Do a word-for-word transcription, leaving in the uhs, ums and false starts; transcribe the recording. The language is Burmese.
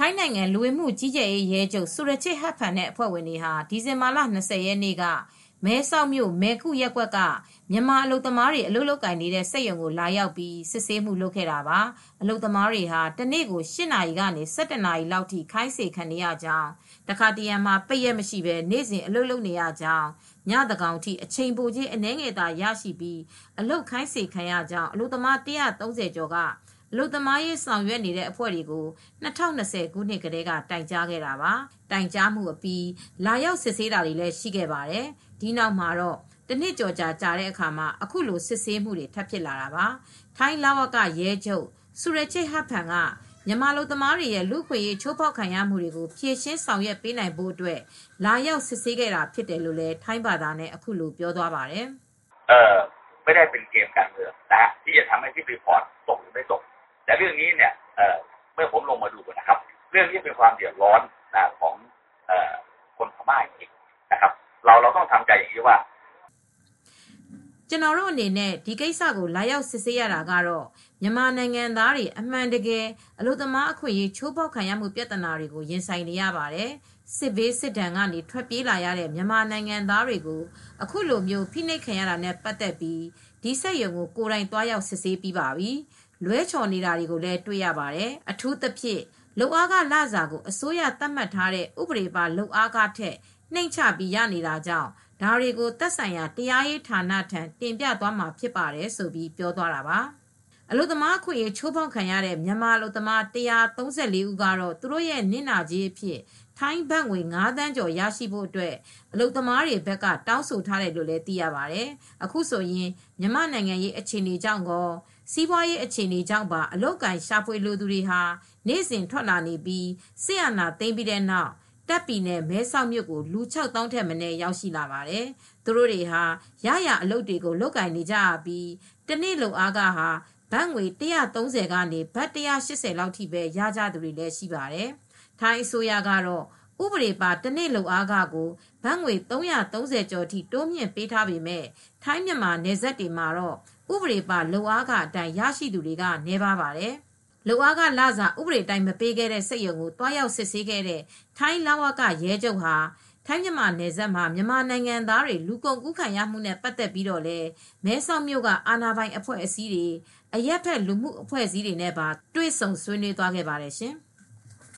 ထိုင်းနိုင်ငံလူဝင်မှုကြီးကြပ်ရေးရဲချုပ်ဆူရချစ်ဟတ်ဖန်နဲ့အဖွဲ့ဝင်တွေဟာဒီဇင်ဘာလ၂၀ရက်နေ့ကမဲဆောက်မြို့မဲကုရပ်ကွက်ကမြန်မာအလုပ်သမားတွေအလုပ်လုပ်ကိုင်နေတဲ့စက်ရုံကိုလာရောက်ပြီးစစ်ဆေးမှုလုပ်ခဲ့တာပါအလုပ်သမားတွေဟာတနေ့ကို၈နာရီကနေ၁၇နာရီလောက်ထိခိုင်းစေခံနေရကြောင်းတခါတရံမှာပိတ်ရက်မရှိဘဲနေ့စဉ်အလုပ်လုပ်နေရကြောင်းညတကောင်ထိအချိန်ပိုကြီးအနှဲငယ်သာရရှိပြီးအလုပ်ခိုင်းစေခံရကြောင်းအလုပ်သမား၁၃၀ကျော်ကအလုပ်သမားရေးဆောင်ရွက်နေတဲ့အဖွဲ့တွေကို၂၀၂၀ခုနှစ်ကတည်းကတိုင်ကြားခဲ့တာပါတိုင်ကြားမှုအပြီးလာရောက်စစ်ဆေးတာတွေလည်းရှိခဲ့ပါတယ်ဒီနောက်မှာတော့တနှစ်ကျော်ကြာကြာတဲ့အခါမှာအခုလိုစစ်ဆေးမှုတွေထပ်ဖြစ်လာတာပါထိုင်းလဝကရဲချုပ်ဆူရချစ်ဟတ်ဖန်ကမြန်မာလူသမားတွေရဲ့လူခွေရေးချိုးဖောက်ခံရမှုတွေကိုဖြေရှင်းဆောင်ရွက်ပေးနိုင်ဖို့အတွက်လာရောက်စစ်ဆေးခဲ့တာဖြစ်တယ်လို့လည်းထိုင်းဘာသာနဲ့အခုလိုပြောသွားပါတယ်เออไม่ได้เป็นเกมการเมืองนะที่จะทำให้ที่รีพอร์ตตกหรือไม่ตกแต่เรื่องนี้เนี่ยเอ่อเมื่อผมลงมาดูนะครับเรื่องนี้เป็นความเดือดร้อนนะของเอ่อคนพม่าจริงๆนะครับเราเราต้องทำใจอย่างนี้ว่าကျွန်တော်တို့အနေနဲ့ဒီကိစ္စကိုလာရောက်စစ်ဆေးရတာကတော့မြန်မာနိုင်ငံသားတွေအမှန်တကယ်အလို့သမားအခွင့်အရေးချိုးဖောက်ခံရမှုပြဿနာတွေကိုရင်ဆိုင်နေရပါတယ်စစ်ဘေးစစ်ဒဏ်ကနေထွက်ပြေးလာရတဲ့မြန်မာနိုင်ငံသားတွေကိုအခုလိုမျိုးဖိနှိပ်ခံရတာနဲ့ပတ်သက်ပြီးဒီစက်ရုံကိုကိုယ်တိုင်သွားရောက်စစ်ဆေးပြီးပါပြီလွဲချော်နေတာတွေကိုလည်းတွေ့ရပါတယ်အထူးသဖြင့်လုံအားကလစာကိုအစိုးရသတ်မှတ်ထားတဲ့ဥပဒေပါလုံအားကထက်နှိမ့်ချပြီးရနေတာကြောင့်ဒါတွေကိုသက်ဆိုင်ရာတရားရေးဌာနထံတင်ပြသွားမှာဖြစ်ပါတယ်ဆိုပြီးပြောသွားတာပါအလုသမားအခွင့်အရေးချိုးဖောက်ခံရတဲ့မြန်မာအလုသမား၁၃၄ဦးကတော့သူတို့ရဲ့နစ်နာကြေးအဖြစ်ထိုင်းဘတ်ငွေ၅သန်းကျော်ရရှိဖို့အတွက်အလုသမားတွေဘက်ကတောင်းဆိုထားတယ်လို့လည်းသိရပါတယ်အခုဆိုရင်မြန်မာနိုင်ငံရေးအခြေအနေကြောင့်ကောစီးပွားရေးအခြေအနေကြောင့်ပါအလုကန်ရှာဖွေလူသူတွေဟာနေ့စဉ်ထွက်လာနေပြီးစစ်အာဏာသိမ်းပြီးတဲ့နောက်တပ်ပြည်နယ်မဲဆောက်မြို့ကိုလူ၆သောင်းထက်မနည်းရောက်ရှိလာပါတယ်။သူတို့တွေဟာရရအလုပ်တွေကိုလုပ်ကင်နေကြပြီးတနေ့လုံအားကဟာဘတ်ငွေ၁၃၀ကနေဘတ်၁၈၀လောက်ထိပဲရကြသူတွေလည်းရှိပါတယ်။ထိုင်းအစိုးရကတော့ဥပဒေပါတနေ့လုံအားကကိုဘတ်ငွေ၃၃၀ကျော်ထိတိုးမြင့်ပေးထားပေမဲ့ထိုင်းမြန်မာနယ်စပ်တွေမှာတော့ဥပဒေပါလုံအားကအတိုင်းရရှိသူတွေကနည်းပါးပါတယ်။လုံအားကလစာဥပဒေတိုင်းမပေးခဲ့တဲ့စက်ရုံကိုတွားရောက်စစ်ဆေးခဲ့တဲ့ထိုင်းလဝကရဲချုပ်ဟာထိုင်းမြန်မာနယ်စပ်မှာမြန်မာနိုင်ငံသားတွေလူကုန်ကူးခံရမှုနဲ့ပတ်သက်ပြီးတော့လဲမဲဆောက်မြို့ကအာဏာပိုင်အဖွဲ့အစည်းတွေအရက်ဖက်လူမှုအဖွဲ့အစည်းတွေနဲ့ပါတွေ့ဆုံဆွေးနွေးသွားခဲ့ပါတယ်ရှင်။